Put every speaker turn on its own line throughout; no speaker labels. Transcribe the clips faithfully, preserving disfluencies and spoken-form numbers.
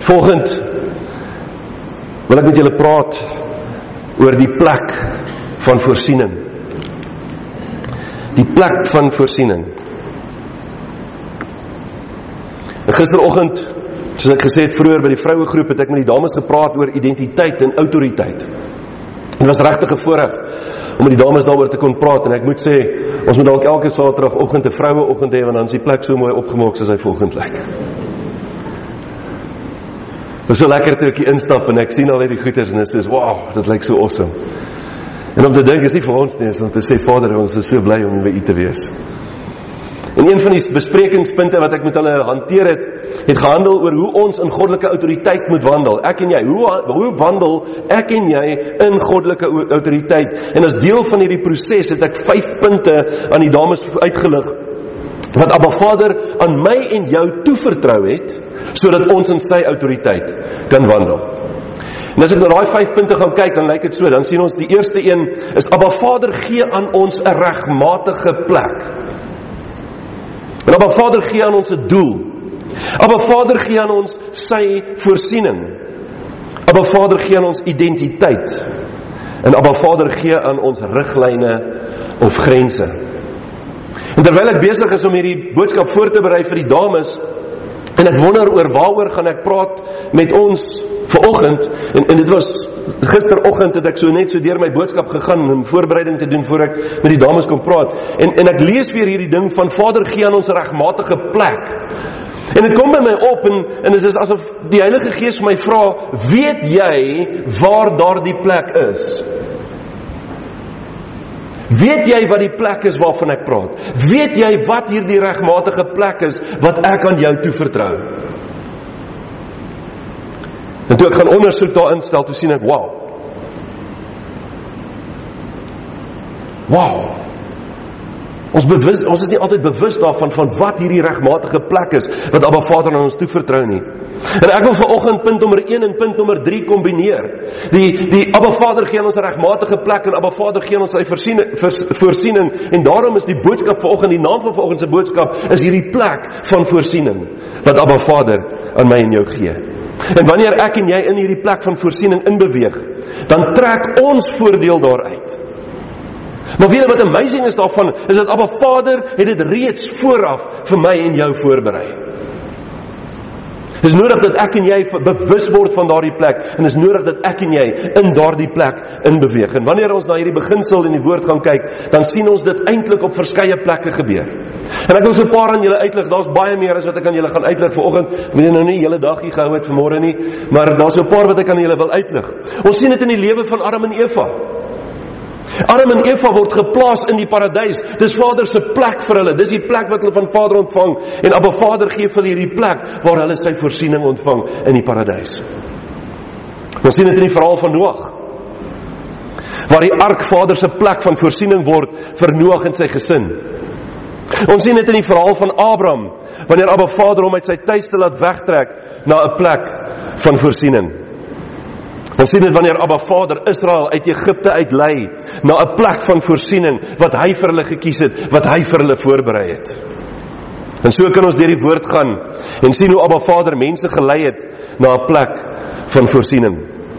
Volgend wil ek met julle praat oor die plek van voorsiening. Die plek van voorsiening. En gisteroggend, soos ek gesê het vroeër by die vrouegroep, het ek met die dames gepraat oor identiteit en autoriteit. Het was regtig 'n voorreg om met die dames daaroor te kon praat, en ek moet sê, ons moet dalk elke Saterdagoggend 'n vroueoggend hê, want dan is die plek so mooi opgemaak soos hy volgend lyk. Het was so lekker toe ek hier instap en ek sien al die goeders en dit is, wow, dit lyk so awesome. En om te dink, is nie vir ons nie, is om te sê, Vader, ons is so bly om by U te wees. En een van die besprekingspunte wat ek met hulle hanteer het, het gehandel oor hoe ons in goddelike autoriteit moet wandel. Ek en jy, hoe, hoe wandel ek en jy in goddelike autoriteit? En as deel van hierdie proses het ek vyf punte aan die dames uitgelig, wat Abba Vader aan my en jou toevertrou het, sodat ons in sy autoriteit kan wandel. En as ek na daai vyf punte gaan kyk, dan lyk dit so, dan sien ons die eerste een is, Abba Vader gee aan ons 'n regmatige plek. En Abba Vader gee aan ons 'n doel. Abba Vader gee aan ons sy voorsiening. Abba Vader gee aan ons identiteit. En Abba Vader gee aan ons riglyne of grense. En terwyl ek besig is om hierdie boodskap voor te berei vir die dames, en ek wonder oor waaroor gaan ek praat met ons vanoggend, en, en dit was gisteroggend het ek so net so deur my boodskap gegaan om voorbereiding te doen voor ek met die dames kon praat, en, en ek lees weer hierdie ding van Vader gee aan ons 'n regmatige plek, en dit kom by my op, en, en dit is asof die Heilige Gees my vra, weet jy waar daardie plek is? Weet jy wat die plek is waarvan ek praat? Weet jy wat hierdie regmatige plek is wat ek aan jou toevertrou? En toe ek gaan ondersoek daar instel, toe sien ek, wow. Wow. Ons, bewus, ons is nie altyd bewus daarvan, van wat hierdie regmatige plek is, wat Abba Vader aan ons toevertrou nie. En ek wil vanoggend punt nommer een en punt nommer drie kombineer. Die, die Abba Vader gee ons 'n regmatige plek, en Abba Vader gee ons sy voorsiening, voorsiening, en daarom is die boodskap vanoggend, die naam van vanoggend se boodskap, is hierdie plek van voorsiening, wat Abba Vader aan my en jou gee. En wanneer ek en jy in hierdie plek van voorsiening inbeweeg, dan trek ons voordeel daaruit. Maar weet jy wat amazing is daarvan, is dat Abba Vader het dit reeds vooraf vir my en jou voorberei. Het is nodig dat ek en jy bewus word van daardie plek, en het is nodig dat ek en jy in daardie plek inbeweeg. En wanneer ons na hierdie beginsel in die woord gaan kyk, dan sien ons dit eintlik op verskeie plekke gebeur. En ek wil so 'n paar aan julle uitlig, daar's baie meer as wat ek aan julle gaan uitlig vanoggend, moet jy nou nie hele dag hier gehou het vanmôre nie, maar daar's so 'n paar wat ek aan julle wil uitlig. Ons sien dit in die lewe van Adam en Eva. Adam en Eva word geplaas in die paradys. Dis Vader se plek vir hulle. Dis die plek wat hulle van Vader ontvang. En Abba Vader gee vir hulle hierdie plek waar hulle sy voorsiening ontvang in die paradys. Ons sien dit in die verhaal van Noag, waar die ark Vader se plek van voorsiening word vir Noag en sy gesin. Ons sien dit in die verhaal van Abraham, wanneer Abba Vader hom uit sy tuiste laat wegtrek na 'n plek van voorsiening. Ons sien dit wanneer Abba Vader Israel uit Egipte uitlei na 'n plek van voorsiening wat hy vir hulle gekies het, wat hy vir hulle voorberei het. En so kan ons deur die woord gaan en sien hoe Abba Vader mense gelei het na 'n plek van voorsiening.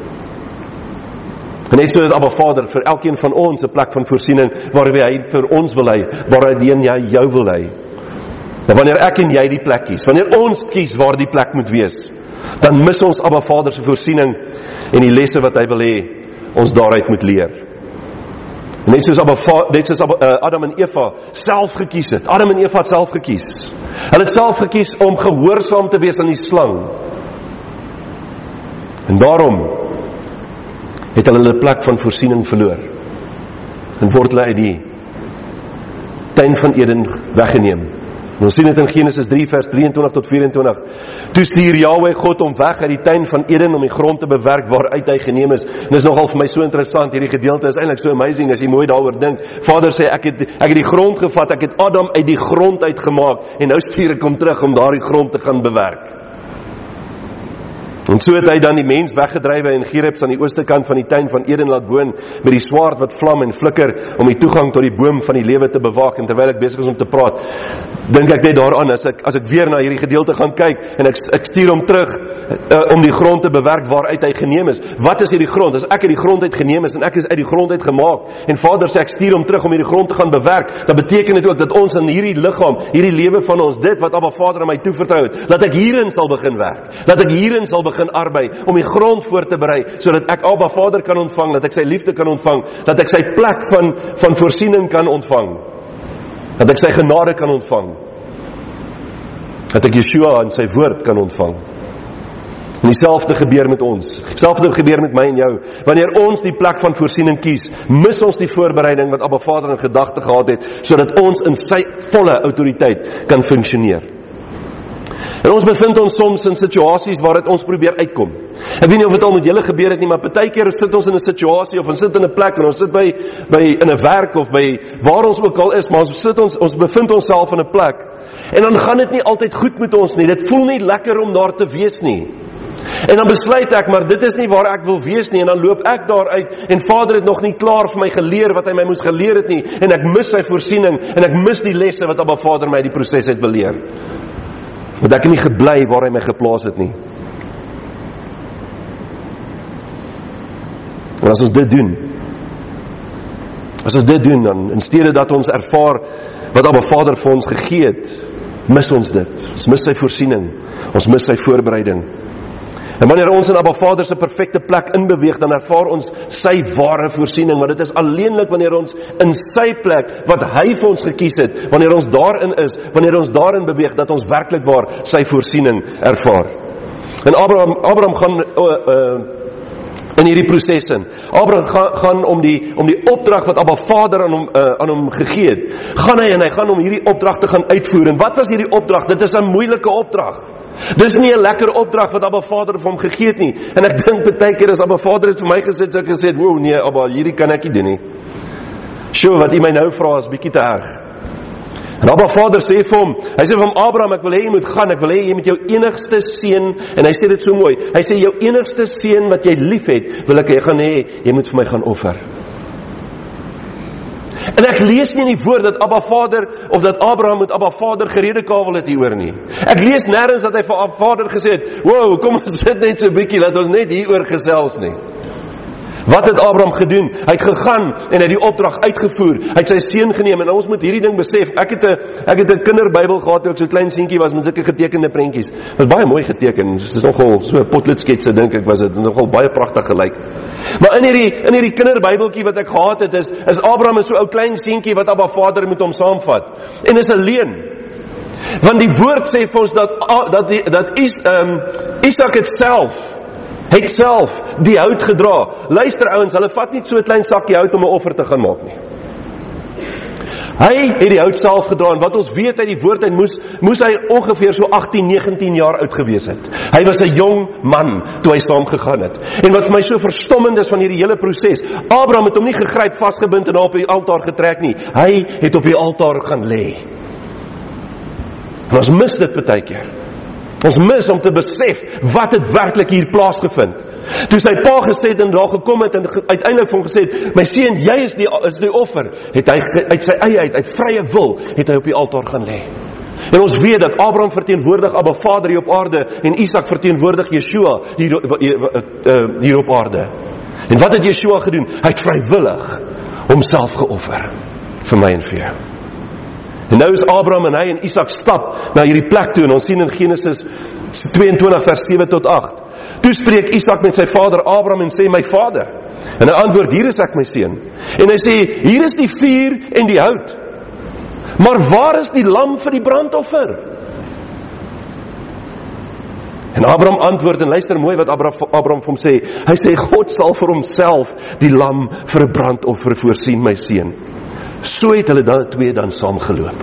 En net so dat Abba Vader vir elkeen van ons 'n plek van voorsiening waarby hy vir ons wil lei, waarby hy jou wil lei. En wanneer ek en jy die plek kies, wanneer ons kies waar die plek moet wees, dan mis ons Abba Vader se voorsiening en die lesse wat hy wil hê ons daaruit moet leer. Net soos, Abba, net soos Abba, uh, Adam en Eva self gekies het. Adam en Eva het self gekies. Hulle het self gekies om gehoorsaam te wees aan die slang. En daarom het hulle hulle plek van voorsiening verloor. En word hulle uit die tuin van Eden weggeneem. En ons sien dit in Genesis drie vers drieëntwintig tot vyf-en-twintig. Toe stuur Jahweh God hom weg uit die tuin van Eden om die grond te bewerk waaruit hy geneem is. En dit is nogal vir my so interessant, hierdie gedeelte is eintlik so amazing as jy mooi daaroor dink. Vader sê, ek het, ek het die grond gevat, ek het Adam uit die grond uitgemaak, en nou stuur ek hom terug om daardie grond te gaan bewerk. En so het hy dan die mens weggedrywe en Geribs aan die ooste kant van die tuin van Eden laat woon, met die swaard wat vlam en flikker, om die toegang tot die boom van die lewe te bewaak. En terwyl ek besig is om te praat, dink ek net daaraan, as ek, as ek weer na hierdie gedeelte gaan kyk, en ek, ek stuur hom terug, uh, om die grond te bewerk waaruit hy geneem is. Wat is hierdie grond? As ek uit die grond uit geneem is, en ek is uit die grond uit gemaak, en Vader sê ek stuur hom terug om hierdie grond te gaan bewerk, dan beteken dit ook dat ons in hierdie liggaam, hierdie lewe van ons, dit wat Abba Vader aan my toevertrou het, dat ek hierin sal begin werk, dat ek hierin sal begin arbei, om die grond voor te berei, sodat ek Abba Vader kan ontvang, dat ek sy liefde kan ontvang, dat ek sy plek van, van voorsiening kan ontvang, dat ek sy genade kan ontvang, dat ek Yeshua en sy woord kan ontvang. En dieselfde gebeur met ons, dieselfde gebeur met my en jou, wanneer ons die plek van voorsiening kies, mis ons die voorbereiding wat Abba Vader in gedagte gehad het, sodat ons in sy volle autoriteit kan functioneer. En ons bevind ons soms in situasies waar het ons probeer uitkom. Ek weet nie of het al met julle gebeur het nie, maar partykeer sit ons in 'n situasie, of ons sit in 'n plek, en ons sit by, by in 'n werk, of by waar ons ook al is, maar ons sit ons, ons bevind onsself in 'n plek, en dan gaan dit nie altyd goed met ons nie, dit voel nie lekker om daar te wees nie. En dan besluit ek, maar dit is nie waar ek wil wees nie, en dan loop ek daar uit, en Vader het nog nie klaar vir my geleer wat hy my moes geleer het nie, en ek mis sy voorsiening, en ek mis die lesse wat Abba Vader my die proses het wil leer. Want ek het nie gebly waar hy my geplaas het nie. En as ons dit doen, as ons dit doen, dan in steede dat ons ervaar wat Abba Vader vir ons gegee het, mis ons dit. Ons mis sy voorsiening, ons mis sy voorbereiding. En wanneer ons in Abba Vader se perfekte plek inbeweeg, dan ervaar ons sy ware voorsiening, want dit is alleenlik wanneer ons in sy plek, wat hy vir ons gekies het, wanneer ons daarin is, wanneer ons daarin beweeg, dat ons werklik waar sy voorsiening ervaar. En Abraham, Abraham gaan uh, uh, in hierdie proses in. Abraham gaan, gaan om die, om die opdrag wat Abba Vader aan hom, uh, aan hom gegee het, gaan hy en hy gaan om hierdie opdrag te gaan uitvoer. En wat was hierdie opdrag? Dit is 'n moeilike opdrag. Dis nie 'n lekker opdrag wat Abba Vader vir hom gegee het nie. En ek dink baie keer as Abba Vader het vir my gesit, sou ek gesê, "Wow, nee, Abba, hierdie kan ek nie doen nie." Sjoe, wat jy my nou vra is bietjie te erg. En Abba Vader sê vir hom, hy sê vir hom, "Abraham, ek wil hê jy moet gaan, ek wil hê jy met jou enigste seun," en hy sê dit so mooi. Hy sê, "Jou enigste seun wat jy liefhet, wil ek hê gaan hê, jy moet vir my gaan offer." En ek lees nie in die woord dat Abba Vader, of dat Abraham met Abba Vader geredekavel het hieroor nie. Ek lees nêrens dat hy vir Abba Vader gesê het, "Wow, kom ons sit net so 'n bietjie, laat ons net hieroor gesels nie." Wat het Abraham gedoen? Hy het gegaan en hy het die opdrag uitgevoer. Hy het sy seun geneem, en ons moet hierdie ding besef. Ek het 'n ek het 'n kinderbybel gehad toe ek so klein seentjie was met sulke getekende prentjies. Dit was baie mooi geteken. Dit is nogal so 'n potloodsketse dink ek was dit, nogal baie pragtig gelyk. Maar in hierdie in hierdie kinderbybeltjie wat ek gehad het, is is Abraham so 'n ou klein seentjie wat Abba Vader met hom saamvat. En is alleen. Want die woord sê vir ons dat dat die, dat is ehm um, Isak het self het self die hout gedra. Luister ouens, hulle vat nie so 'n klein sakkie hout om 'n offer te gaan maak nie. Hy het die hout self gedra, en wat ons weet uit die woord, hy moes, moes hy ongeveer so agttien, negentien jaar oud gewees het. Hy was 'n jong man toe hy saam gegaan het. En wat vir my so verstommend is van hierdie hele proses, Abraham het hom nie gegryp, vasgebind en op die altaar getrek nie. Hy het op die altaar gaan lê. En ons mis dit baie keer. Ons mis om te besef wat het werklik hier plaasgevind. Toe sy pa gesê het en daar gekom het en uiteindelik vir hom gesê het, "My seun, jy is die is die offer," het hy uit sy eie uit, uit vrye wil, het hy op die altaar gaan lê. En ons weet dat Abraham verteenwoordig Abba Vader hier op aarde, en Isak verteenwoordig Yeshua hier, hier op aarde. En wat het Yeshua gedoen? Hy het vrywillig homself geoffer vir my en vir jou. En nou is Abraham en hy en Isak stap na hierdie plek toe, en ons sien in Genesis tweeëntwintig vers sewe tot agt. Toe spreek Isak met sy vader Abraham en sê, "My vader." En hy antwoord, "Hier is ek, my seun." En hy sê, "Hier is die vuur en die hout. Maar waar is die lam vir die brandoffer?" En Abraham antwoord, en luister mooi wat Abraham vir hom sê. Hy sê, "God sal vir homself die lam vir 'n brandoffer voorsien, my seun." So het hulle dan twee dan saam geloop.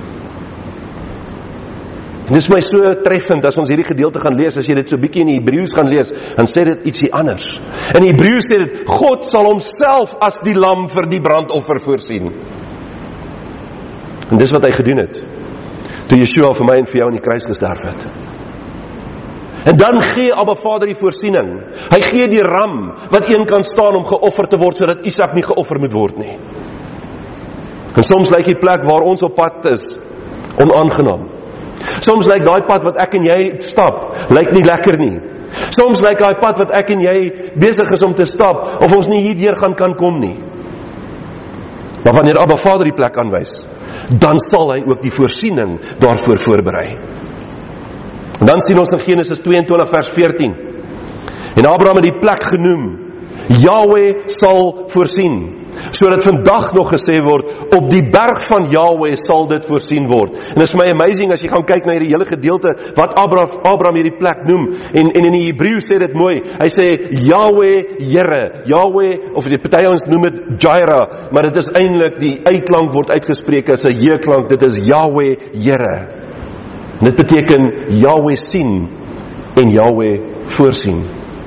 En dit is my so treffend as ons hierdie gedeelte gaan lees, as jy dit so bietjie in die Hebreëus gaan lees, dan sê dit ietsie anders. In die Hebreëus sê dit, God sal homself as die lam vir die brandoffer voorsien. En dis wat hy gedoen het, toe Yeshua vir my en vir jou aan die kruis gesterf het. En dan gee Abba Vader die voorsiening. Hy gee die ram, wat een kan staan om geoffer te word, sodat Isak nie geoffer moet word nie. En soms lyk die plek waar ons op pad is, onaangenaam. Soms lyk daai pad wat ek en jy stap, lyk nie lekker nie. Soms lyk daai pad wat ek en jy besig is om te stap, of ons nie hierdeur gaan kan kom nie. Maar wanneer Abba Vader die plek aanwys, dan sal hy ook die voorsiening daarvoor voorberei. En dan sien ons in Genesis tweeëntwintig vers veertien. En Abraham het die plek genoem, Yahweh sal voorsien. Sodat vandag nog gesê word, op die berg van Yahweh sal dit voorsien word. En dit is my amazing as jy gaan kyk na hierdie hele gedeelte, wat Abraham, Abraham hierdie plek noem, en, en in die Hebreë sê dit mooi, hy sê, Yahweh Here, Yahweh, of die party ons noem dit Jireh, maar dit is eintlik, die uitklank word uitgespreek as 'n J-klank, dit is Yahweh Here. En dit beteken, Yahweh sien, en Yahweh voorsien.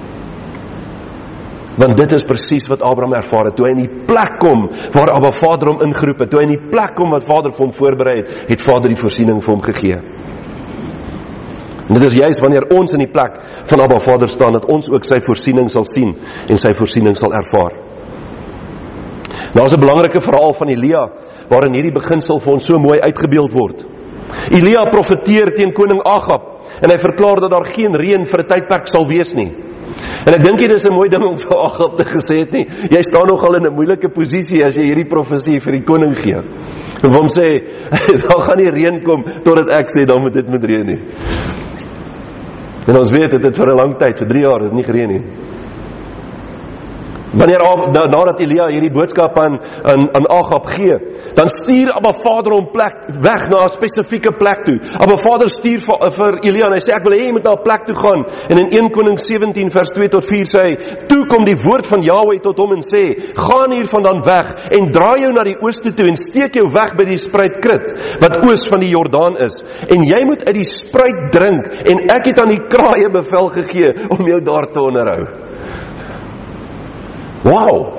Want dit is presies wat Abraham ervaar het, toe hy in die plek kom, waar Abba Vader hom ingeroep het, toe hy in die plek kom wat Vader vir hom voorberei het, het Vader die voorsiening vir hom gegee. En dit is juist wanneer ons in die plek van Abba Vader staan, dat ons ook sy voorsiening sal sien, en sy voorsiening sal ervaar. Nou is 'n belangrike verhaal van Elia, waarin hierdie beginsel vir ons so mooi uitgebeeld word. Elia profeteer teen koning Agab, en hy verklaar dat daar geen reën vir 'n tydperk sal wees nie. En ek dink dit is 'n mooi ding om vir Agab te gesê het nie. Jy staan nogal in 'n moeilike posisie as jy hierdie profesie vir die koning gee. En vir hom sê, daar gaan nie reën kom totdat ek sê dan moet dit moet reën nie. En ons weet dit het vir 'n lang tyd, vir drie jaar het nie gereën nie. Wanneer nadat Elia hierdie boodskap aan, aan, aan Agab gee, dan stuur Abba Vader hom plek weg na 'n spesifieke plek toe. Abba Vader stuur vir, vir Elia en hy sê, ek wil hê jy moet na 'n plek toe gaan. En in Eerste Konings sewentien vers twee tot vier sê hy, toe kom die woord van Yahweh tot hom en sê, gaan hiervandaan weg en draai jou na die ooste toe en steek jou weg by die spruit Krit, wat oos van die Jordaan is. En jy moet uit die spruit drink en ek het aan die kraaie bevel gegee om jou daar te onderhou. Wow!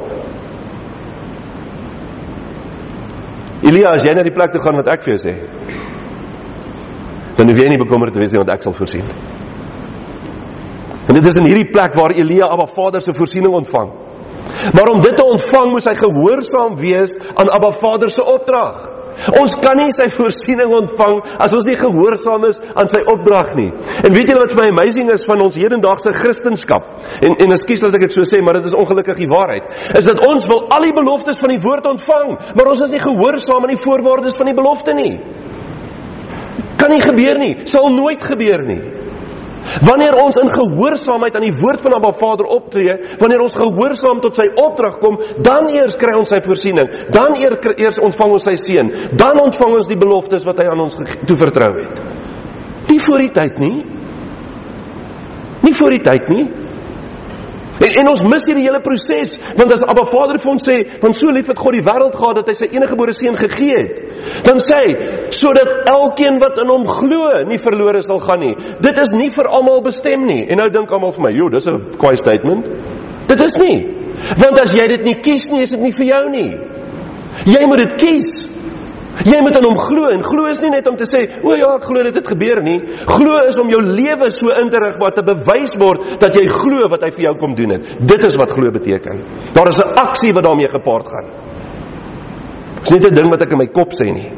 Elia, as jy na die plek toe gaan wat ek vir jou sê, dan hoef jy nie bekommerd te wees nie, want ek sal voorsien. En dit is in hierdie plek waar Elia Abba Vader se voorsiening ontvang. Maar om dit te ontvang, moes hy gehoorsaam wees aan Abba Vader se opdrag. Ons kan nie sy voorsiening ontvang as ons nie gehoorsaam is aan sy opdrag nie. En weet julle wat vir my amazing is van ons hedendaagse Christendom, en, en ekskuus dat ek dit so sê, maar dit is ongelukkig die waarheid, is dat ons wil al die beloftes van die woord ontvang, maar ons is nie gehoorsaam aan die voorwaardes van die belofte nie. Kan nie gebeur nie, sal nooit gebeur nie. Wanneer ons in gehoorsaamheid aan die woord van Abba Vader optree, wanneer ons gehoorsaam tot sy opdrag kom, dan eers kry ons sy voorsiening, dan eers ontvang ons sy seën, dan ontvang ons die beloftes wat hy aan ons toevertrou het. Nie voor die tyd nie. Nie voor die tyd nie. En, en ons mis hierdie hele proses, want as Abba Vader vir ons sê, want so lief het God die wêreld gehad, dat hy sy enige gebore seun gegee het, dan sê hy, sodat elkeen wat in hom glo, nie verlore sal gaan nie. Dit is nie vir almal bestem nie. En nou dink almal vir my, joh, dis 'n kwaai statement. Dit is nie. Want as jy dit nie kies nie, is dit nie vir jou nie. Jy moet dit kies. Jy moet in hom glo, en glo is nie net om te sê, o ja, ek glo dit het gebeur nie. Glo is om jou lewe so in te rig, wat te bewys word, dat jy glo wat hy vir jou kom doen het. Dit is wat glo beteken. Daar is 'n aksie wat daarmee gepaard gaan. Dit is nie 'n ding wat ek in my kop sê nie.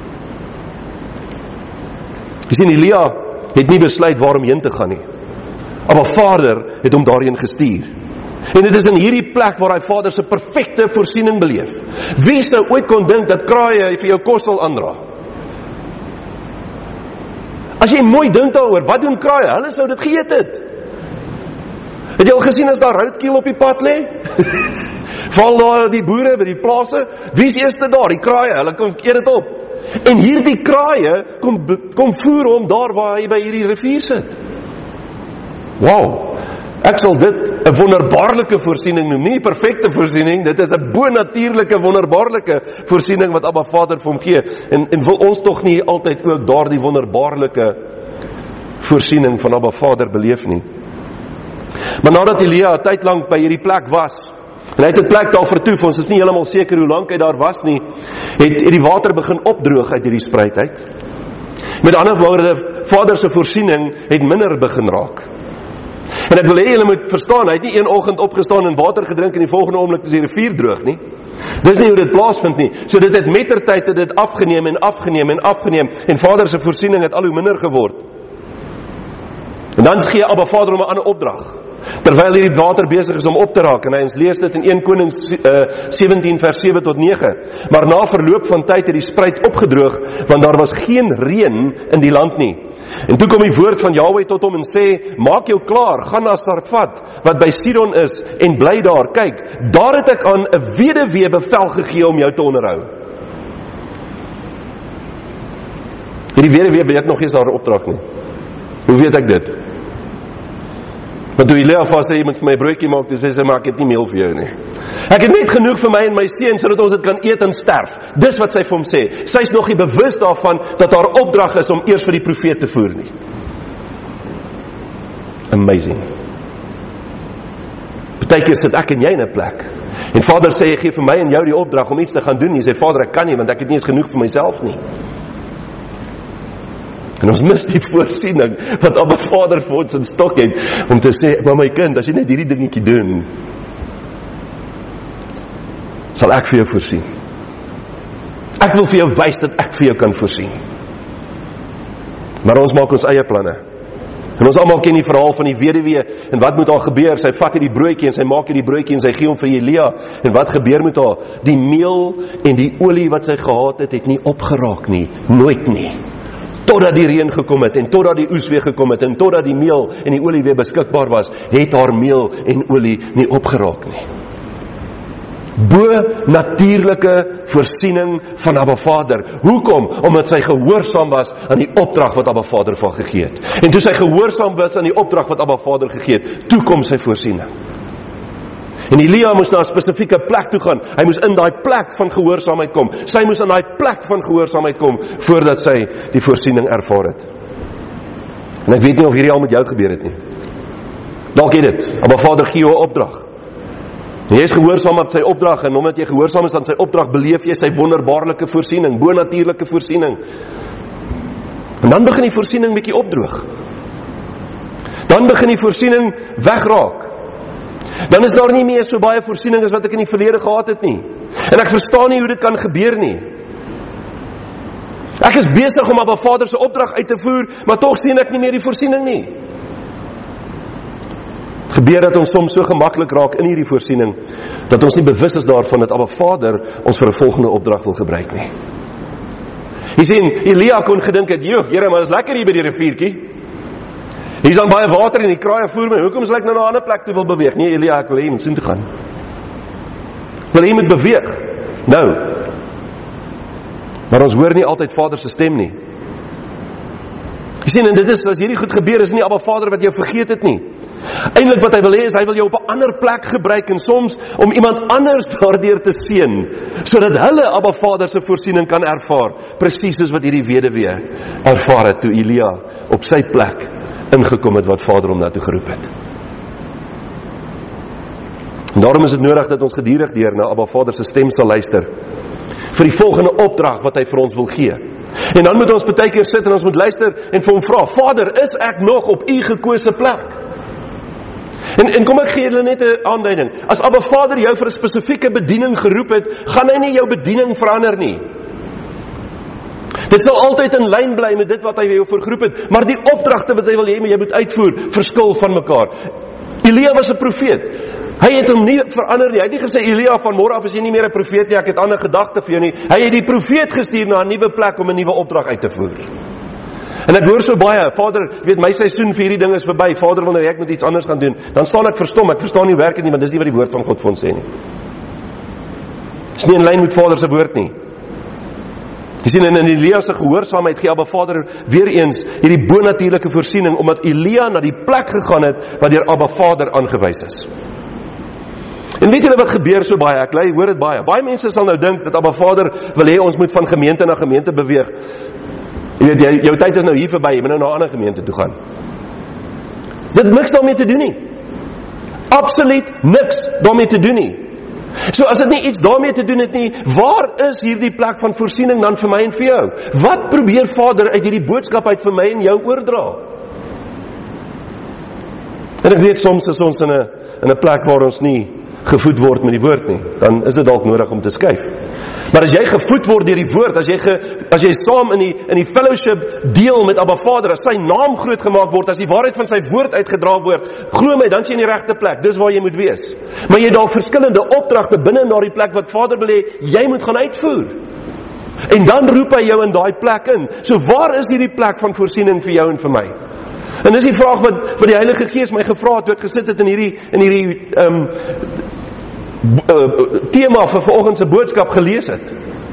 Jy sien, Elia het nie besluit waarom heen te gaan nie. Maar Vader het hom daarheen gestuur. En dit is in hierdie plek waar hy Vader se perfekte voorsiening beleef. Wie sou ooit kon dink dat kraaie vir jou kos sal aandra? As jy mooi dink daaroor, wat doen kraaie? Hulle sou dit geëet het. Het jy al gesien as daar roudkiel op die pad lê? Val daar die boere by die plase? Wie is eerste daar? Die kraaie, hulle kom eet dit op. En hierdie kraaie kom, kom voer hom daar waar hy by hierdie rivier sit. Wow! Ek sal dit 'n wonderbaarlike voorsiening noem, nie 'n perfekte voorsiening, dit is 'n bonatuurlike, wonderbaarlike voorsiening wat Abba Vader vir hom gee. En, en wil ons tog nie altyd ook daardie wonderbaarlike voorsiening van Abba Vader beleef nie. Maar nadat Elia 'n tyd lank by hierdie plek was, en hy het 'n plek daar vertoef, ons is nie heeltemal seker hoe lank hy daar was nie, het, het die water begin opdroog uit hierdie spruit uit. Met ander woorde, Vader se voorsiening het minder begin raak. En ek wil hê julle moet verstaan, hy het nie een oggend opgestaan en water gedrink en die volgende oomblik is die rivier droog nie. Dis nie hoe dit plaasvind nie. So dit het mettertyd het dit afgeneem en afgeneem en afgeneem en Vader se voorsiening het al hoe minder geword. En dan gee Abba Vader hom 'n ander opdrag. Terwyl hierdie water besig is om op te raak, en hy ons lees dit in Eerste Konings uh, sewentien vers sewe tot nege. Maar na verloop van tyd het die spruit opgedroog, want daar was geen reën in die land nie. En toe kom die woord van Jahweh tot hom en sê, maak jou klaar, gaan na Sarfat, wat by Sidon is, en bly daar. Kyk, daar het ek aan 'n weduwee bevel gegee om jou te onderhou. Hierdie weduwee weet nog eens haar opdrag nie. Hoe weet ek dit? Want toe Elia vas sê, jy moet vir my broodjie maak, toe sê sy, maar ek het nie meel vir jou nie. Ek het net genoeg vir my en my seun, sodat ons dit kan eet en sterf. Dis wat sy vir hom sê. Sy is nog nie bewus daarvan, dat haar opdrag is om eers vir die profeet te voer nie. Amazing. Partykeer sit ek en jy in 'n plek, en Vader sê, jy gee vir my en jou die opdrag om iets te gaan doen, en jy sê, Vader, ek kan nie, want ek het nie eens genoeg vir myself nie. En ons mis die voorsiening, wat Abba Vader vir ons in stok het, om te sê, maar my kind, as jy net hierdie dingetjie doen, sal ek vir jou voorsien. Ek wil vir jou wys, dat ek vir jou kan voorsien. Maar ons maak ons eie planne. En ons almal ken die verhaal van die weduwee, en wat moet haar gebeur? Sy vat hierdie broodjie, en sy maak hierdie broodjie, en sy gee hom vir Elia, en wat gebeur met haar? Die meel en die olie wat sy gehad het, het nie opgeraak nie, nooit nie. Totdat die reën gekom het, en totdat die oes weer gekom het, en totdat die meel en die olie weer beskikbaar was, het haar meel en olie nie opgeraak nie. Bo natuurlike voorsiening van Abba Vader. Hoekom? Omdat sy gehoorsaam was aan die opdrag wat Abba Vader van gegee het. En toe sy gehoorsaam was aan die opdrag wat Abba Vader gegee het, toe kom sy voorsiening. En Elia moes na 'n spesifieke plek toe gaan. Hy moes in daai plek van gehoorsaamheid kom. Sy moes in daai plek van gehoorsaamheid kom, voordat sy die voorsiening ervaar het. En ek weet nie of hierdie al met jou gebeur het nie. Dalk het dit, maar Vader gee jou 'n opdrag. En jy is gehoorsaam aan sy opdrag, en omdat jy gehoorsaam is aan sy opdrag, beleef jy sy wonderbaarlike voorsiening, bonatuurlike voorsiening. En dan begin die voorsiening bietjie opdroog. Dan begin die voorsiening wegraak. Dan is daar nie meer so baie voorsiening as wat ek in die verlede gehad het nie. En ek verstaan nie hoe dit kan gebeur nie. Ek is besig om Abba Vader se opdrag uit te voer, maar tog sien ek nie meer die voorsiening nie. Het gebeur dat ons soms so gemaklik raak in hierdie voorsiening, dat ons nie bewus is daarvan dat Abba Vader ons vir 'n volgende opdrag wil gebruik nie. Jy sien, Elia kon gedink het, joh, Here, maar is lekker hier by die riviertjie. Hier is dan baie water en die kraaie voer my. Hoekom sal ek nou na 'n ander plek toe wil beweeg? Nee, Elia, ek wil hê jy moet soontoe gaan. Wil jy moet beweeg? Nou. Maar ons hoor nie altyd Vader se stem nie. Jy sien, en dit is, as hierdie goed gebeur, is nie Abba Vader wat jou vergeet het nie. Eintlik wat hy wil hê, is hy wil jou op 'n ander plek gebruik, en soms om iemand anders daardeur te seën, sodat hulle Abba Vader se voorsiening kan ervaar, presies soos wat hierdie weduwee ervaar het, toe Elia op sy plek ingekom het, wat Vader hom daartoe geroep het. En daarom is dit nodig dat ons gedurig deur na Abba Vader se stem sal luister, vir die volgende opdrag wat hy vir ons wil gee. En dan moet ons baie keer sit en ons moet luister en vir hom vra, Vader, is ek nog op u gekose plek? En, en kom ek gee julle net 'n aanduiding. As Abba Vader jou vir 'n spesifieke bediening geroep het, gaan hy nie jou bediening verander nie. Dit sal altyd in lyn bly met dit wat hy jou voor geroep het, maar die opdragte wat hy wil hê jy moet uitvoer, verskil van mekaar. Elia was 'n profeet. Hy het hom nie verander nie. Hy het nie gesê, Elia, van môre af is jy nie meer 'n profeet nie, ek het ander gedagte vir jou nie. Hy het die profeet gestuur na 'n nuwe plek om 'n nuwe opdrag uit te voer. En ek hoor so baie, Vader, weet my seisoen vir hierdie ding is verby. Vader wil nou ek moet iets anders gaan doen. Dan staan ek verstom, ek verstaan nie hoe werk dit nie, want dis nie wat die woord van God vir ons sê nie. Dis nie in lyn met Vader se woord nie. Jy sien, in Elia se gehoorsaamheid gee Abba Vader weer eens hierdie bonatuurlike voorsiening, omdat Elia na die plek gegaan het wat deur Abba Vader aangewys is. En weet julle wat gebeur so baie? Ek lei, hoor dit baie. Baie mense sal nou dink dat Abba Vader wil hê ons moet van gemeente na gemeente beweeg. Jy weet, jy, jou tyd is nou hier verby, jy moet nou na 'n ander gemeente toe gaan. Dit niks daarmee te doen nie. Absoluut niks daarmee te doen nie. So as dit nie iets daarmee te doen het nie, waar is hierdie plek van voorsiening dan vir my en vir jou? Wat probeer Vader uit hierdie boodskap uit vir my en jou oordra? En ek weet soms is ons in 'n in 'n plek waar ons nie gevoed word met die woord nie, dan is dit dalk nodig om te skuif. Maar as jy gevoed word deur die woord, as jy ge, as jy saam in die in die fellowship deel met Abba Vader, as sy naam groot gemaak word, as die waarheid van sy woord uitgedra word, glo my, dan is jy in die regte plek. Dis waar jy moet wees. Maar jy het daar verskillende opdragte binne in daardie plek wat Vader wil hê jy moet gaan uitvoer. En dan roep hy jou in daai plek in. So waar is hierdie plek van voorsiening vir jou en vir my? En dis die vraag wat, wat die Heilige Gees my gevra het, toe ek gesit het in hierdie, in hierdie um, uh, tema vir vanoggend se boodskap gelees het.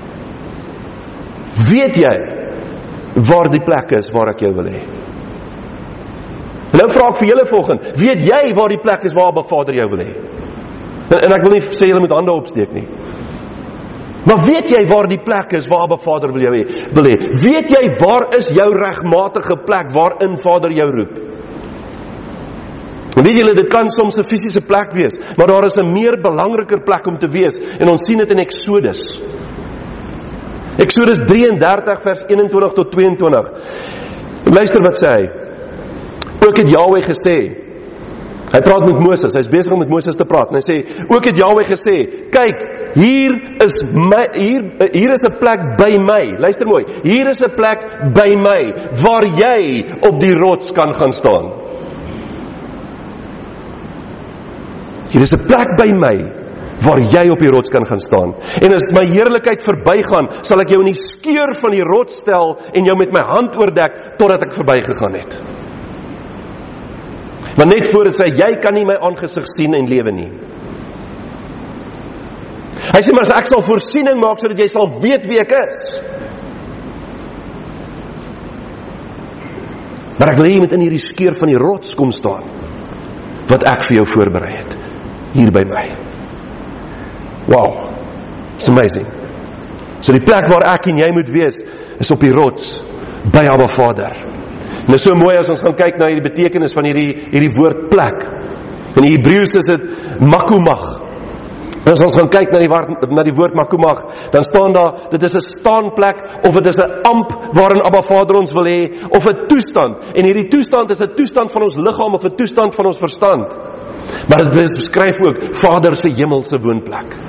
Weet jy waar die plek is waar ek jou wil hê? En nou vra ek vir julle vanoggend, weet jy waar die plek is waar Abba Vader jou wil hê? En, en ek wil nie sê julle moet hande opsteek nie. Maar weet jy waar die plek is waar Abba Vader wil jou hê? Wil hê? Weet jy waar is jou regmatige plek waarin Vader jou roep? En weet julle, dit kan soms 'n fisiese plek wees, maar daar is 'n meer belangriker plek om te wees, en ons sien dit in Exodus. Exodus drie en dertig vers een en twintig tot twee en twintig. Luister wat sê hy. Ook het Jahweh gesê, hy praat met Moses, hy is besig om met Moses te praat, en hy sê, ook het Jahweh gesê, kyk, hier is my, hier, hier is 'n plek by my, luister mooi, hier is 'n plek by my, waar jy op die rots kan gaan staan. Hier is 'n plek by my, waar jy op die rots kan gaan staan. En as my heerlikheid verbygaan, sal ek jou in die skeur van die rots stel, en jou met my hand oordek, totdat ek verbygegaan het. Maar net voor het sê, jy kan nie my aangesig sien en lewe nie. Hy sê, maar as ek sal voorsiening maak, sodat jy sal weet wie ek is. Maar ek wil jy met in hierdie skeur van die rots kom staan, wat ek vir jou voorberei het, hier by my. Wow, it's amazing. So die plek waar ek en jy moet wees, is op die rots, by Abba Vader. En dit is so mooi as ons gaan kyk na die betekenis van hierdie, hierdie woord plek. In die Hebreëus is dit makumach. En as ons gaan kyk na die, na die woord makumach, dan staan daar, dit is 'n staanplek, of dit is 'n amp waarin Abba Vader ons wil hê, of 'n toestand. En hierdie toestand is 'n toestand van ons liggaam, of 'n toestand van ons verstand. Maar dit beskryf ook Vader se hemelse woonplek.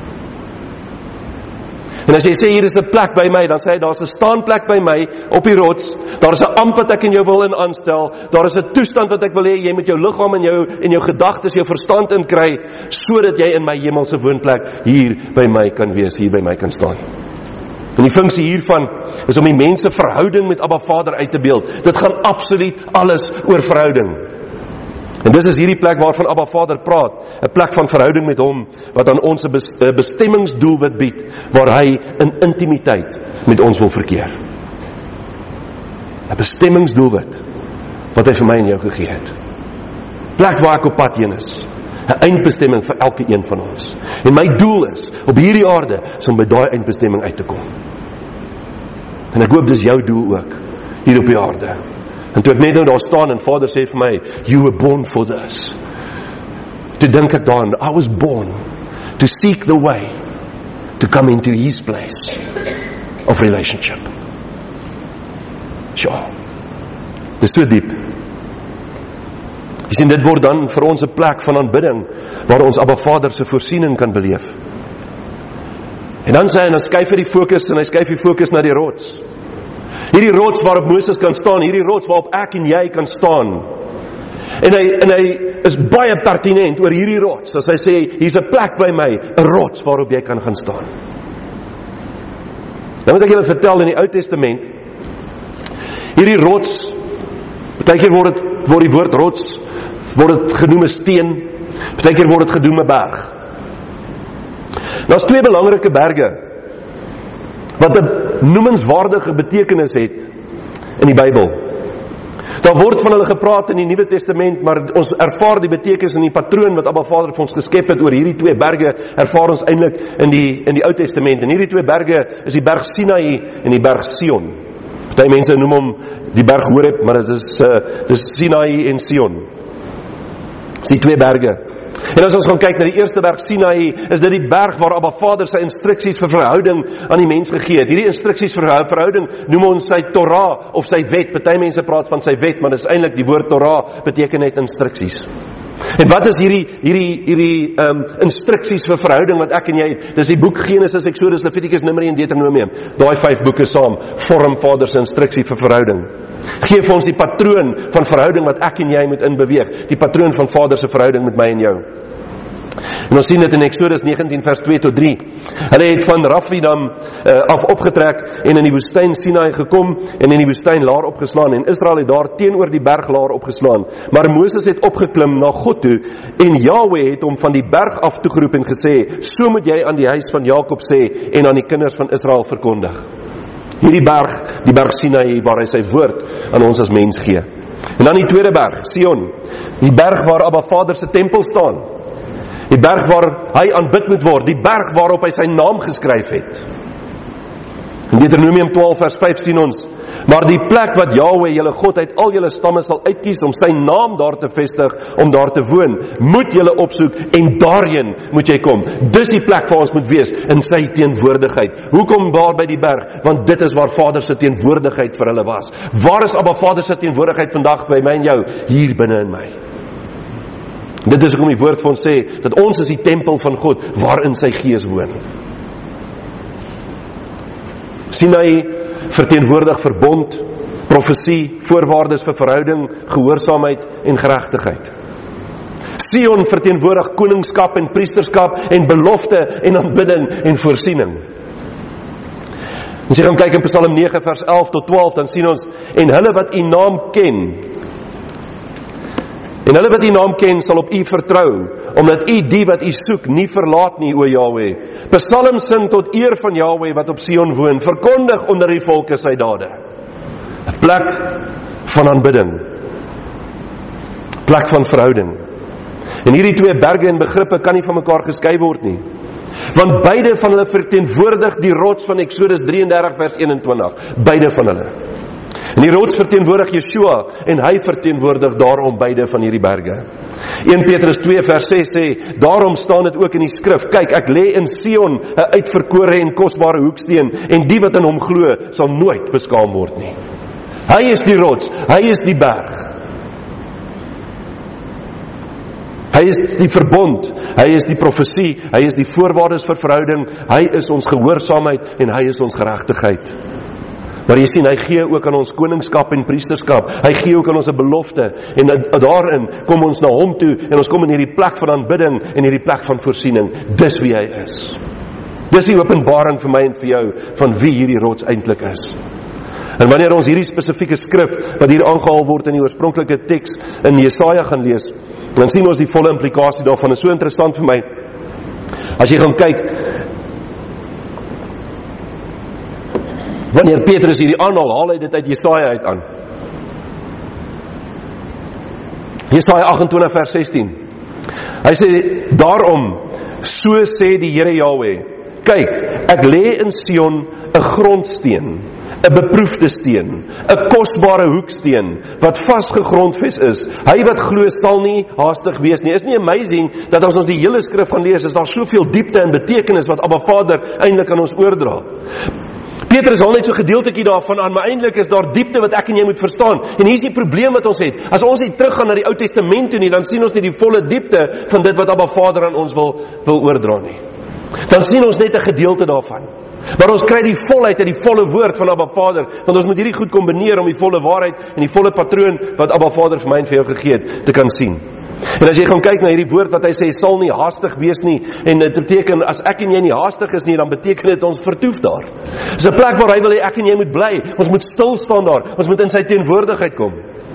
En as jy sê, hier is 'n plek by my, dan sê hy, daar is 'n staanplek by my, op die rots, daar is 'n amp wat ek in jou wil in aanstel, daar is 'n toestand wat ek wil hê, jy met jou liggaam en jou, en jou gedagtes, jou verstand in kry, sodat jy in my hemelse woonplek, hier by my kan wees, hier by my kan staan. En die funksie hiervan, is om die mense verhouding met Abba Vader uit te beeld. Dit gaan absoluut alles oor verhouding. En dis is hierdie plek waarvan Abba Vader praat, 'n plek van verhouding met hom, wat aan ons 'n bestemmingsdoelwit bied, waar hy in intimiteit met ons wil verkeer. 'n Bestemmingsdoelwit, wat hy vir my en jou gegee het. Plek waar ek op pad heen is, 'n eindbestemming vir elke een van ons. En my doel is, op hierdie aarde, is om by daai eindbestemming uit te kom. En ek hoop dis jou doel ook, hier op die aarde. En toe ek net nou daar staan en Vader sê vir my, you were born for this. Toe dink ek daaraan, I was born to seek the way to come into his place of relationship. Sure. Dis so diep. Jy sien, dit word dan vir ons 'n plek van aanbidding, waar ons Abba Vader se voorsiening kan beleef. En dan sê hy, en dan skuif hy die fokus, en hy skuif die fokus na die rots. Hierdie rots waarop Moses kan staan, hierdie rots waarop ek en jy kan staan. En hy, en hy is baie pertinent oor hierdie rots, as hy sê, hier's 'n plek by my, 'n rots waarop jy kan gaan staan. Dan moet ek julle vertel, in die Ou Testament, hierdie rots, partykeer word dit, word die woord rots, word dit genoem 'n steen, partykeer word dit genoem 'n berg. Daar's twee belangrike berge, wat 'n noemenswaardige betekenis het in die Bybel. Daar word van hulle gepraat in die Nuwe Testament, maar ons ervaar die betekenis en die patroon wat Abba Vader vir ons geskep het oor hierdie twee berge, ervaar ons eintlik in die in die Ou Testament. En hierdie twee berge is die berg Sinai en die berg Sion. Party mense noem hom die berg Horeb, maar dit is uh, dis Sinai en Sion. Dis die twee berge. En as ons gaan kyk na die eerste berg Sinaï, is dit die berg waar Abba Vader sy instruksies vir verhouding aan die mens gegee het. Hierdie instruksies vir verhouding noem ons sy Torah of sy wet. Party mense praat van sy wet, maar dis eintlik die woord Torah beteken net instruksies. En wat is hierdie hierdie hierdie um, instruksies vir verhouding wat ek en jy het? Dis die boek Genesis, Exodus, Levitikus, Numeri en Deuteronomium. Daai vyf boeke saam vorm Vader se instruksie vir verhouding. Gee vir ons die patroon van verhouding wat ek en jy moet inbeweeg. Die patroon van Vader se verhouding met my en jou. En ons sien dit in Exodus negentien vers twee tot drie. Hulle het van Rafidim uh, af opgetrek en in die woestyn Sinai gekom en in die woestyn Laar opgeslaan en Israel het daar teenoor die berg Laar opgeslaan. Maar Moses het opgeklim na God toe en Yahweh het hom van die berg af toegeroep en gesê, so moet jy aan die huis van Jakob sê en aan die kinders van Israel verkondig. Hierdie berg, die berg Sinai waar hy sy woord aan ons as mens gee. En dan die tweede berg, Sion, die berg waar Abba Vader se tempel staan. Die berg waar hy aanbid moet word, die berg waarop hy sy naam geskryf het. In Deuteronomium twaalf vers vyf sien ons, maar die plek wat Yahweh julle God uit al julle stamme sal uitkies om sy naam daar te vestig, om daar te woon, moet julle opsoek en daarheen moet jy kom. Dis die plek waar ons moet wees, in sy teenwoordigheid. Hoekom daar by die berg? Want dit is waar Vader se teenwoordigheid vir hulle was. Waar is Abba Vader se teenwoordigheid vandag by my en jou? Hier binne in my. Dit is hoekom die woord vir ons sê, dat ons is die tempel van God, waarin sy gees woon. Sinai verteenwoordig verbond, profesie, voorwaardes vir verhouding, gehoorsaamheid en geregtigheid. Sion verteenwoordig koningskap en priesterskap en belofte en aanbidding en voorsiening. As jy gaan kyk in Psalm nege vers elf tot twaalf, dan sien ons, en hulle wat u naam ken, en hulle wat u naam ken, sal op u vertrou, omdat u die wat u soek nie verlaat nie, o Yahweh. Psalm sing tot eer van Yahweh wat op Sion woon, verkondig onder die volke sy dade. 'n Plek van aanbidding, plek van verhouding. En hierdie twee berge en begrippe kan nie van mekaar geskei word nie. Want beide van hulle verteenwoordig die rots van Exodus drie en dertig vers eenentwintig. Beide van hulle. En die rots verteenwoordig Yeshua en hy verteenwoordig daarom beide van hierdie berge. Eerste Petrus twee vers ses sê, daarom staan dit ook in die skrif, kyk, ek lê in Sion 'n uitverkore en kosbare hoeksteen en die wat in hom glo sal nooit beskaam word nie. Hy is die rots, hy is die berg. Hy is die verbond, hy is die profesie, hy is die voorwaardes vir verhouding, hy is ons gehoorsaamheid en hy is ons geregtigheid. Maar jy sien, hy gee ook aan ons koningskap en priesterskap, hy gee ook aan ons 'n belofte, en daarin kom ons na hom toe, en ons kom in hierdie plek van aanbidding, en hierdie plek van voorsiening, dis wie hy is. Dis die openbaring vir my en vir jou, van wie hierdie rots eintlik is. En wanneer ons hierdie spesifieke skrif, wat hier aangehaal word in die oorspronklike teks, in Jesaja gaan lees, dan sien ons die volle implikasie daarvan. Dit is so interessant vir my, as jy gaan kyk, wanneer Petrus hierdie aanhaal, haal hy dit uit Jesaja uit aan. Jesaja agt en twintig vers sestien. Hy sê, daarom, so sê die Here Yahweh, kyk, ek lê in Sion 'n grondsteen, 'n beproefde steen, 'n kosbare hoeksteen, wat vasgegrondves is. Hy wat glo sal nie haastig wees nie. Is nie amazing, dat as ons die hele skrif gaan lees, is daar soveel diepte en betekenis, wat Abba Vader eintlik aan ons oordra. Petrus haal net so 'n gedeeltjie daarvan aan, maar eintlik is daar diepte wat ek en jy moet verstaan. En hier is die probleem wat ons het. As ons nie teruggaan na die Ou Testament toe nie, dan sien ons nie die volle diepte van dit wat Abba Vader aan ons wil, wil oordra nie. Dan sien ons net 'n gedeelte daarvan. Maar ons kry die volheid uit die volle woord van Abba Vader, want ons moet hierdie goed kombineer om die volle waarheid en die volle patroon wat Abba Vader vir my en vir jou gegee het, te kan sien. En as jy gaan kyk na hierdie woord wat hy sê, sal nie haastig wees nie, en dit beteken, as ek en jy nie haastig is nie, dan beteken dit ons vertoef daar. Dit is 'n plek waar hy wil hê ek en jy moet bly, ons moet stil staan daar, ons moet in sy teenwoordigheid kom.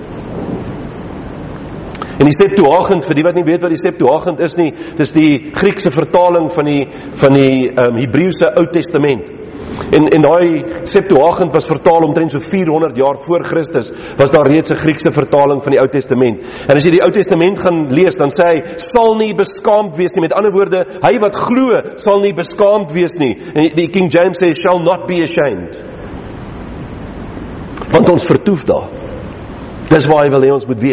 En die Septuagint, vir die wat nie weet wat die Septuagint is nie, dis die Griekse vertaling van die, van die um, Hebreëse Ou Testament. En, en daai Septuagint was vertaal omtrent so vierhonderd jaar voor Christus, was daar reeds 'n Griekse vertaling van die Ou Testament. En as jy die Ou Testament gaan lees, dan sê hy, sal nie beskaamd wees nie. Met ander woorde, hy wat glo, sal nie beskaamd wees nie. En die King James sê, shall not be ashamed. Want ons vertoef daar. Dis waar hy wil hê ons moet wees.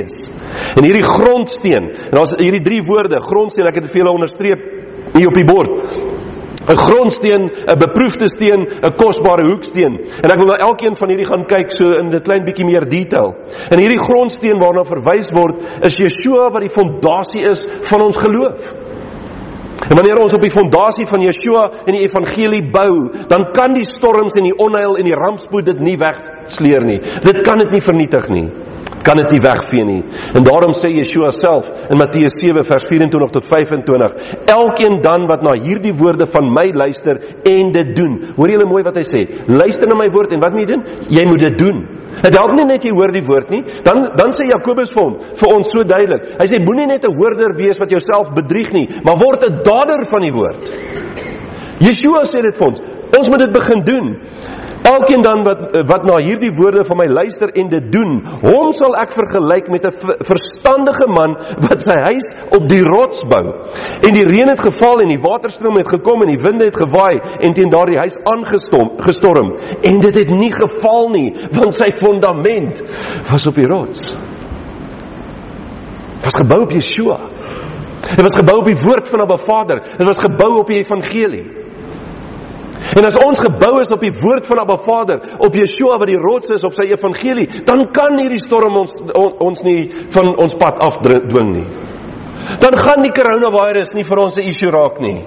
En hierdie grondsteen, en daar's hierdie drie woorde, grondsteen, ek het dit vir julle onderstreep hier op die bord. 'n Grondsteen, 'n beproefde steen, 'n kosbare hoeksteen. En ek wil na elkeen van hierdie gaan kyk so in 'n klein bietjie meer detail. En hierdie grondsteen waarna verwys word, is Yeshua wat die fondasie is van ons geloof. En wanneer ons op die fondasie van Yeshua en die evangelie bou, dan kan die storms en die onheil en die rampspoed dit nie wegsleer nie. Dit kan dit nie vernietig nie. Kan dit nie wegvee nie. En daarom sê Yeshua self in Matteus sewe vers vyf-en-twintig tot vyf-en-twintig, elkeen dan wat na hierdie woorde van my luister en dit doen. Hoor julle mooi wat hy sê? Luister na my woord en wat moet jy doen? Jy moet dit doen. Dit help nie net jy hoor die woord nie. Dan dan sê Jakobus vir hom, vir ons so duidelik. Hy sê moenie net 'n hoorder wees wat jouself bedrieg nie, maar word 'n dader van die woord. Yeshua sê dit vir ons. Ons moet dit begin doen. Elkeen dan wat, wat na hierdie woorde van my luister en dit doen, hom sal ek vergelyk met 'n verstandige man wat sy huis op die rots bou. En die reën het geval en die waterstroom het gekom en die winde het gewaai en teen daardie huis aangestorm. En dit het nie geval nie, want sy fondament was op die rots. Het was gebou op Yeshua. Het was gebou op die woord van Abba Vader. Het was gebou op die evangelie. En as ons gebou is op die woord van Abba Vader, op Yeshua wat die rots is, op sy evangelie, dan kan hierdie storm ons, on, ons nie van ons pad afdwing nie. Dan gaan die coronavirus nie vir ons 'n issue raak nie.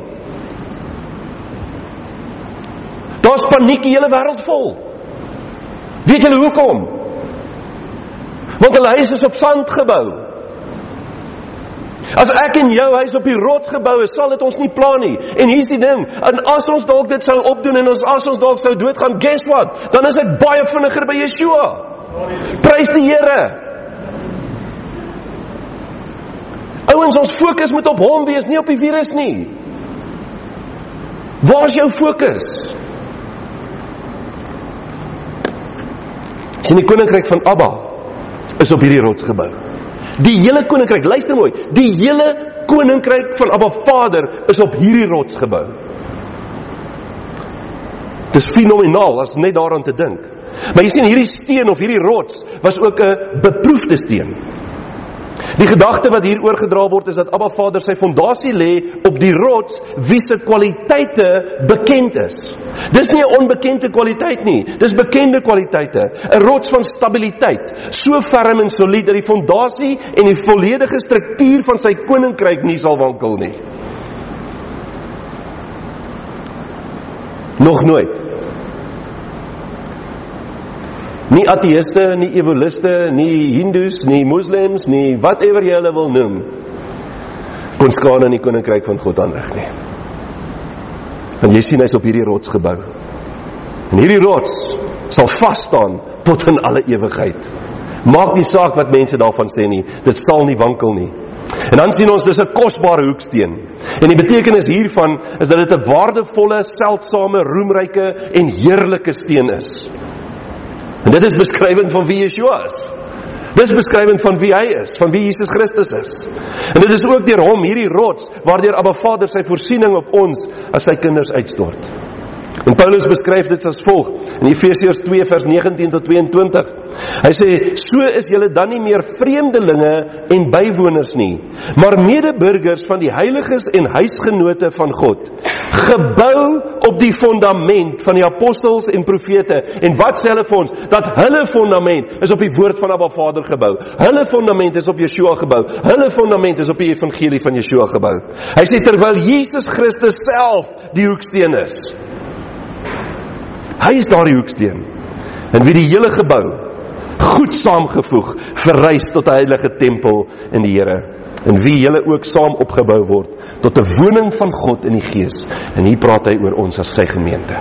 Daar's paniek die hele wêreld vol. Weet julle hoekom? Want hulle huis is op sand gebou. As ek en jou huis op die rots gebou is, sal dit ons nie pla nie. En hier's die ding, en as ons dalk dit sou opdoen, en as, as ons dalk sou doodgaan, guess what? Dan is ek baie vinniger by Yeshua. Prys die Here. Ouens, ons fokus moet op hom wees, nie op die virus nie. Waar is jou fokus? Sien, die koninkryk van Abba is op hierdie rots gebou. Die hele koninkryk, luister mooi, die hele koninkryk van Abba Vader is op hierdie rots gebou. Dit is fenomenaal, as net daaraan te dink. Maar jy sien, hierdie steen of hierdie rots was ook 'n beproefde steen. Die gedagte wat hier oorgedra word is dat Abba Vader sy fondasie lê op die rots wie se kwaliteite bekend is. Dis nie 'n onbekende kwaliteit nie, dis bekende kwaliteite. 'n Rots van stabiliteit, so ferm en solied dat die fondasie en die volledige struktuur van sy koninkryk nie sal wankel nie. Nog nooit. Nie ateïste, nie evoliste, nie hindoes, nie moslems, nie whatever jy hulle wil noem, kon skade in die koninkryk van God aanrig nie. En jy sien, hy is op hierdie rots gebou. En hierdie rots sal vasstaan tot in alle ewigheid. Maak nie saak wat mense daarvan sê nie, dit sal nie wankel nie. En dan sien ons, dis 'n kosbare hoeksteen. En die betekenis hiervan is dat dit 'n waardevolle, seldsame, roemryke en heerlike steen is. En dit is beskrywend van wie Yeshua is. Dit is beskrywend van wie hy is, van wie Jesus Christus is. En dit is ook deur hom, hierdie rots, waardeur Abba Vader sy voorsiening op ons as sy kinders uitstort. En Paulus beskryf dit as volg, in Efesiërs twee vers negentien tot tweeëntwintig. Hy sê, so is julle dan nie meer vreemdelinge en bywoners nie, maar medeburgers van die heiliges en huisgenote van God, gebou op die fondament van die apostels en profete. En wat sê hulle vir ons? Dat hulle fondament is op die woord van Abba Vader gebou. Hulle fondament is op Yeshua gebou. Hulle fondament is op die evangelie van Yeshua gebou. Hy sê, terwyl Jesus Christus self die hoeksteen is. Hy is daar die hoeksteen, en wie die hele gebou goed saamgevoeg, verrys tot 'n heilige tempel in die Here, en wie julle ook saam opgebou word tot 'n woning van God in die Gees. En hier praat hy oor ons as sy gemeente.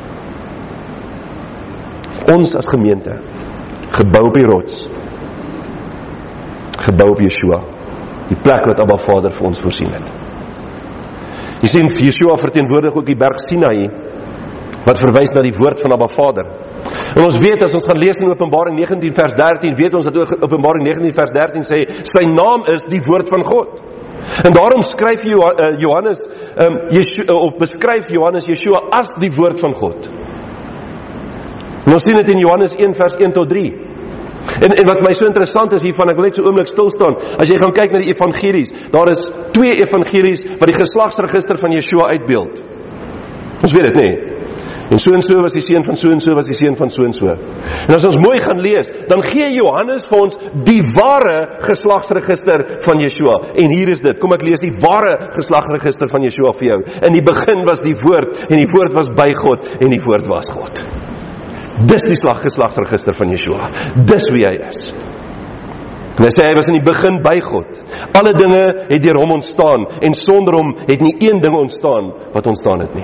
Ons as gemeente, gebou op die rots, gebou op Yeshua, die plek wat Abba Vader vir ons voorsien het. Jy sien, Yeshua verteenwoordig ook die berg Sinai, wat verwys na die woord van Abba Vader. En ons weet, as ons gaan lees in Openbaring negentien vers dertien, weet ons dat Openbaring negentien vers dertien sê, sy naam is die woord van God. En daarom skryf Johannes, um, Yeshua, of beskryf Johannes Yeshua as die woord van God. En ons sien dit in Johannes een vers een tot drie. En, en wat my so interessant is hiervan, ek wil net so oomblik stil staan, as jy gaan kyk na die evangelies, daar is twee evangelies wat die geslagsregister van Yeshua uitbeeld. Ons weet dit, nee. En so en so was die seun van so en so was die seun van so en so. En as ons mooi gaan lees, dan gee Johannes vir ons die ware geslagsregister van Yeshua. En hier is dit, kom ek lees die ware geslagsregister van Yeshua vir jou. In die begin was die woord, en die woord was by God, en die woord was God. Dis die slag geslagsregister van Yeshua. Dis wie hy is. En hy sê hy was in die begin by God. Alle dinge het deur hom ontstaan, en sonder hom het nie een ding ontstaan wat ontstaan het nie.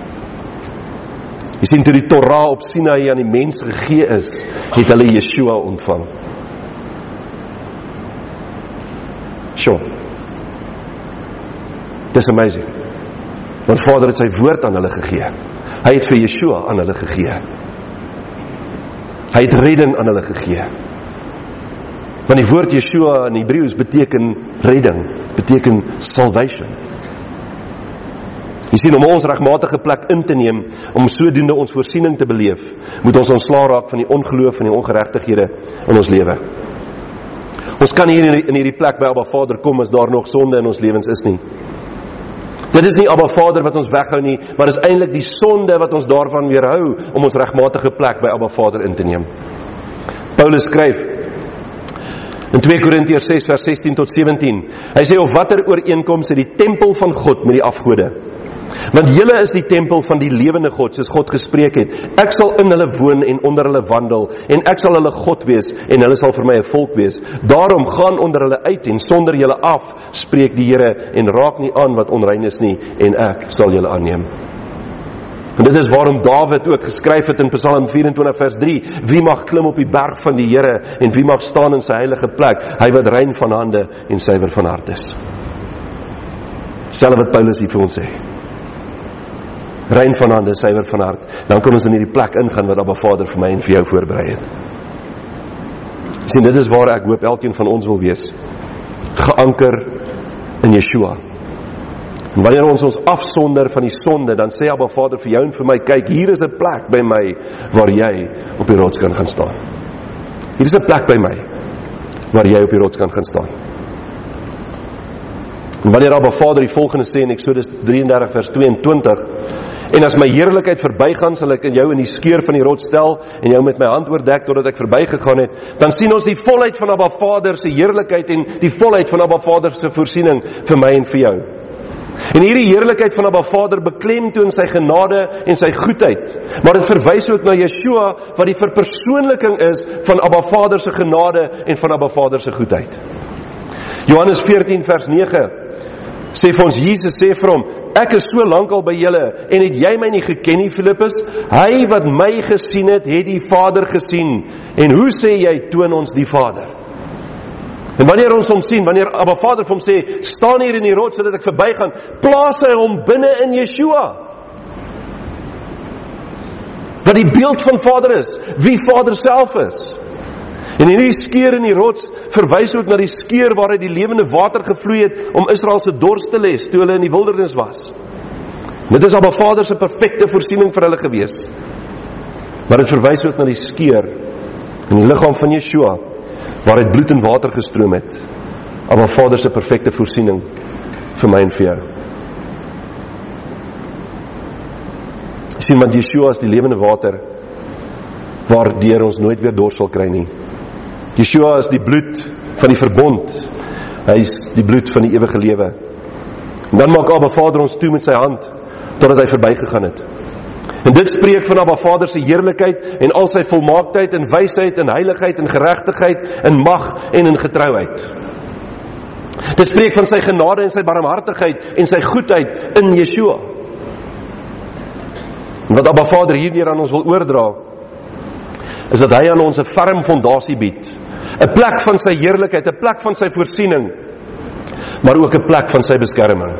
Jy sien, toe die Torah op Sinai aan die mens gegee is, het hulle Yeshua ontvang. Sure. Dis amazing. Want Vader het sy woord aan hulle gegee. Hy het vir Yeshua aan hulle gegee. Hy het redding aan hulle gegee. Want die woord Yeshua in Hebreëus beteken redding, beteken salvation. Jy sien, om ons regmatige plek in te neem, om sodoende ons voorsiening te beleef, moet ons ontslae raak van die ongeloof en die ongeregtighede in ons lewe. Ons kan hier in hierdie plek by Abba Vader kom as daar nog sonde in ons lewens is nie. Dit is nie Abba Vader wat ons weghou nie, maar is eintlik die sonde wat ons daarvan weerhou om ons regmatige plek by Abba Vader in te neem. Paulus skryf in twee Korintiërs ses vers sestien tot sewentien. Hy sê, of watter ooreenkoms het die tempel van God met die afgode? Want julle is die tempel van die lewende God, soos God gespreek het. Ek sal in hulle woon en onder hulle wandel, en ek sal hulle God wees, en hulle sal vir my 'n volk wees. Daarom gaan onder hulle uit en sonder julle af, spreek die Here, en raak nie aan wat onrein is nie, en ek sal julle aanneem. En dit is waarom Dawid ook geskryf het in Psalm vyf-en-twintig vers drie, wie mag klim op die berg van die Here, en wie mag staan in sy heilige plek, hy wat rein van hande en suiwer van hart is. Selfs wat Paulus hier vir ons sê. Rein van hande, suiwer van hart, dan kan ons in hierdie plek ingaan wat Abba Vader vir my en vir jou voorberei het. Sien, dit is waar ek hoop elkeen van ons wil wees, geanker in Yeshua. En wanneer ons ons afsonder van die sonde, dan sê Abba Vader vir jou en vir my, kyk, hier is 'n plek by my, waar jy op die rots kan gaan staan. Hier is 'n plek by my, waar jy op die rots kan gaan staan. En wanneer Abba Vader die volgende sê in Exodus drieëndertig vers tweeëntwintig, en as my heerlikheid verbygaan, sal ek in jou in die skeur van die rots stel, en jou met my hand oordek, totdat ek verbygegaan het, dan sien ons die volheid van Abba Vader se heerlikheid, en die volheid van Abba Vader se voorsiening, vir my en vir jou. En hierdie heerlikheid van Abba Vader beklemtoon sy genade en sy goedheid, maar dit verwys ook na Yeshua, wat die verpersoonliking is, van Abba Vader se genade, en van Abba Vader se goedheid. Johannes veertien vers nege, sê vir ons, Jesus sê vir hom, ek is so lank al by julle, en het jy my nie geken nie, Filippus? Hy wat my gesien het, het die Vader gesien. En hoe sê jy, toon ons die Vader? En wanneer ons hom sien, wanneer Abba Vader vir hom sê, staan hier in die rots, sodat ek verbygaan, plaas hy hom binne in Yeshua. Wat die beeld van Vader is, wie Vader self is. En hierdie skeur in die rots verwys ook na die skeur waaruit die lewende water gevloei het om Israel se dors te les toe hulle in die wildernis was. Dit is Abba Vader se perfekte voorsiening vir hulle gewees. Maar dit verwys ook na die skeur in die liggaam van Yeshua waaruit bloed en water gestroom het. Abba Vader se perfekte voorsiening vir my en vir jou. Jy sien, want Yeshua is die lewende water waardeur ons nooit weer dors sal kry nie. Yeshua is die bloed van die verbond. Hy is die bloed van die ewige lewe. En dan maak Abba Vader ons toe met sy hand, totdat hy verbygegaan het. En dit spreek van Abba Vader se heerlikheid en al sy volmaaktheid en wysheid en heiligheid en geregtigheid en mag en in getrouheid. Dit spreek van sy genade en sy barmhartigheid en sy goedheid in Yeshua. En wat Abba Vader hierdeur aan ons wil oordra, is dat hy aan ons 'n ferm fondasie bied. 'n Plek van sy heerlikheid, 'n plek van sy voorsiening, maar ook 'n plek van sy beskerming.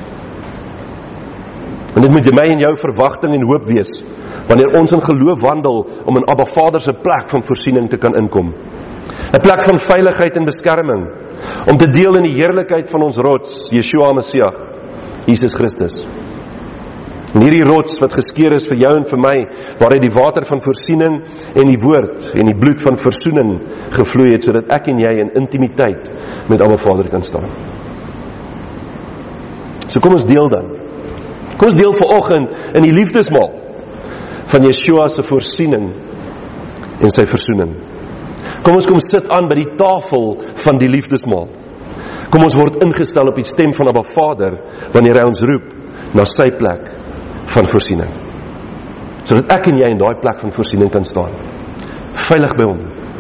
En dit moet my en jou verwagting en hoop wees, wanneer ons in geloof wandel, om in Abba Vader se plek van voorsiening te kan inkom. 'n Plek van veiligheid en beskerming, om te deel in die heerlikheid van ons rots, Yeshua Messiah, Jesus Christus. En hierdie rots wat geskeur is vir jou en vir my, waar hy die water van voorsiening en die woord en die bloed van versoening gevloei het, sodat ek en jy in intimiteit met Abba Vader kan staan. So kom ons deel dan. Kom ons deel vanoggend in die liefdesmaal van Yeshua se voorsiening en sy versoening. Kom ons kom sit aan by die tafel van die liefdesmaal. Kom ons word ingestel op die stem van Abba Vader, wanneer hy ons roep na sy plek van voorsiening. Sodat ek en jy in daai plek van voorsiening kan staan. Veilig by hom.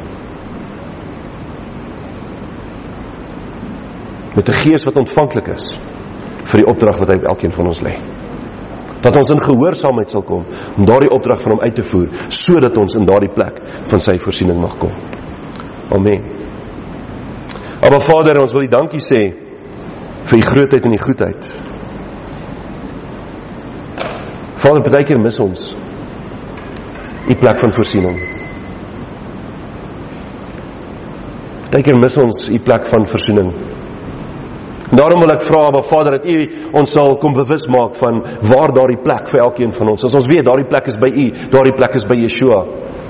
Met 'n gees wat ontvanklik is vir die opdrag wat hy op elkeen van ons lê. Dat ons in gehoorsaamheid sal kom om daardie opdrag van hom uit te voer, sodat ons in daardie plek van sy voorsiening mag kom. Amen. Abba Vader, ons wil U dankie sê vir U grootheid en U goedheid. Vader, partykeer mis ons U plek van voorsiening. Partykeer mis ons U plek van versoening. Daarom wil ek vra, Abba Vader, dat U ons sal kom bewus maak van waar daardie plek vir elkeen van ons. As ons weet, daardie plek is by U, daardie plek is by Yeshua.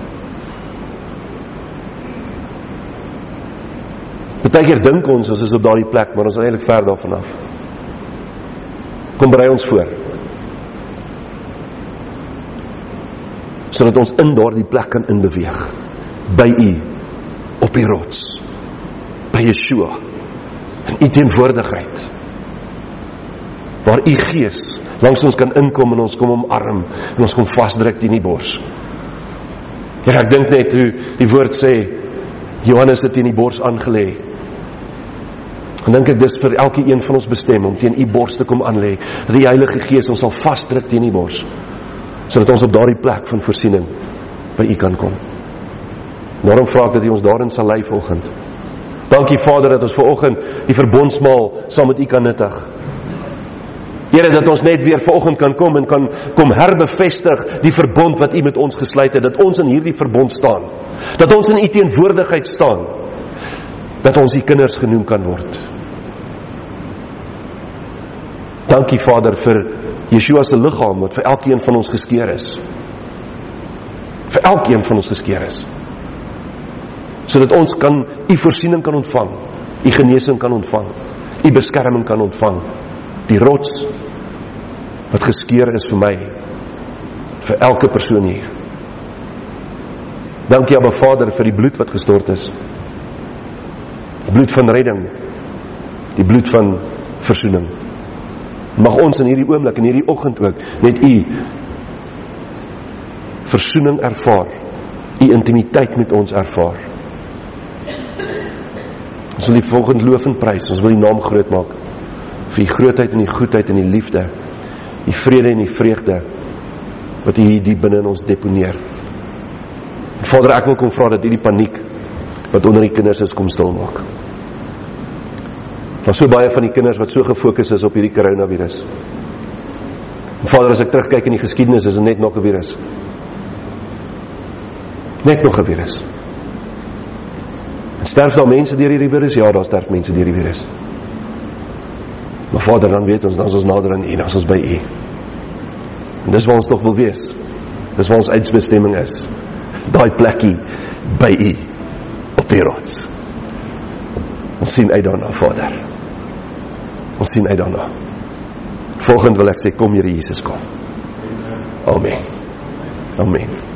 Partykeer dink ons, ons is op daardie plek, maar ons is eintlik ver daarvan af. Kom berei ons voor. Sodat ons in daardie plek kan inbeweeg. By U, op die rots. By Yeshua. In U teenwoordigheid, waar U Gees langs ons kan inkom en ons kom omarm en ons kom vasdruk teen die bors. Ja, ek dink net hoe die woord sê, Johannes het teen die bors aangelê. En dink ek dis vir elke een van ons bestem om teen U bors te kom aanlê, dat die Heilige Gees ons sal vasdruk teen die bors, sodat ons op daardie plek van voorsiening by U kan kom. Daarom vra ek dat U ons daarin sal lei vanoggend. Dankie Vader dat ons vanoggend die verbondsmaal saam met U kan nuttig. Here, dat ons net weer vanoggend kan kom en kan kom herbevestig die verbond wat U met ons gesluit het, dat ons in hierdie verbond staan, dat ons in U teenwoordigheid staan, dat ons U kinders genoem kan word. Dankie Vader vir Yeshua se liggaam wat vir elkeen van ons geskeur is. Vir elkeen van ons geskeur is. Sodat ons kan U voorsiening kan ontvang, U genesing kan ontvang, U beskerming kan ontvang. Die rots wat geskeur is vir my, vir elke persoon hier. Dankie Abba Vader vir die bloed wat gestort is. Die bloed van redding, die bloed van versoening. Mag ons in hierdie oomblik, in hierdie oggend ook, net U versoening ervaar, U intimiteit met ons ervaar. Ons wil die volgende loof en prys, ons wil die naam groot maak, vir die grootheid en die goedheid en die liefde, die vrede en die vreugde, wat U hier diep binne in ons deponeer. Vader, ek wil kom vra dat U die paniek, wat onder die kinders is, kom stil maak. Daar so baie van die kinders wat so gefokus is op hierdie coronavirus. En Vader, as ek terugkyk in die geskiedenis, is dit net nog 'n virus. Net nog 'n virus. En sterf daar mense deur hierdie virus? Ja, daar sterf mense deur die virus. Maar Vader, dan weet ons, dan is ons nader aan U, dan is ons by U. En dis waar ons toch wil wees. Dis waar ons uitbestemming is. Daai plekkie by U, op die rots. Ons sien uit daarna, Vader. Ons sien uit daarna. Volgende wil ek sê, kom Here Jesus, kom. Amen. Amen.